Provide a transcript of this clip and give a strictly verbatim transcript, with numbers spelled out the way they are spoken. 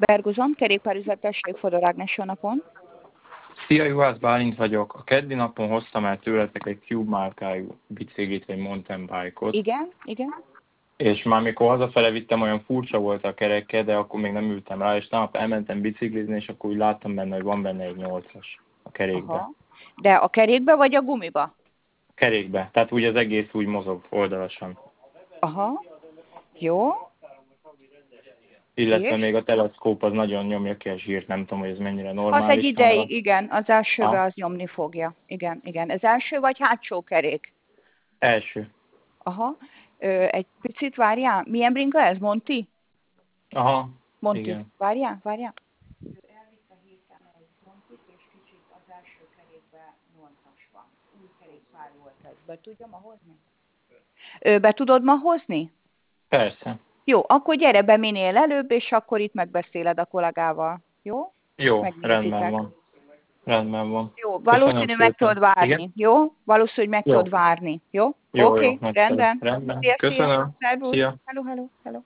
Ferguson, kerékpárüzlet, tessék, Fodor Ágnes, jó napon. Szia, Juhász Bálint vagyok. A keddi napon hoztam el tőletek egy Cube márkájú biciklit, egy mountain bike-ot. Igen, igen. És már mikor hazafele vittem, olyan furcsa volt a kereke, de akkor még nem ültem rá, és nap elmentem biciklizni, és akkor úgy láttam benne, hogy van benne egy nyolcas a kerékbe. Aha. De a kerékbe vagy a gumiba? A kerékbe. Tehát úgy az egész úgy mozog oldalasan. Aha. Jó. Illetve És? még a teleszkóp az nagyon nyomja ki a zsírt, nem tudom, hogy ez mennyire Az normális. egy ideig, igen, az elsőbe Ha? az nyomni fogja. Igen, igen. Ez első vagy hátsó kerék? Első. Aha. Ö, egy picit várjál. Milyen bringa ez? Monti? Aha, Monti. igen. Várjál, várjál. Elvitte héten egy Montit, és kicsit az első kerékben nyolcas van. Új kerékpár volt ez. Be tudja ma hozni? Ö, be tudod ma hozni? Persze. Jó, akkor gyere be minél előbb, és akkor itt megbeszéled a kollégával. Jó? Jó, Megnézitek. rendben van. Rendben van. Jó, Köszönöm valószínű meg tudod szépen. várni. Igen? Jó? Valószínű, hogy meg Jó. tudod várni. Jó? Jó, Oké, jó, okay. nagyszerű. Rendben. Rendben. Szia, szia. Köszönöm. Szervusz. Szia. Hello, hello, hello.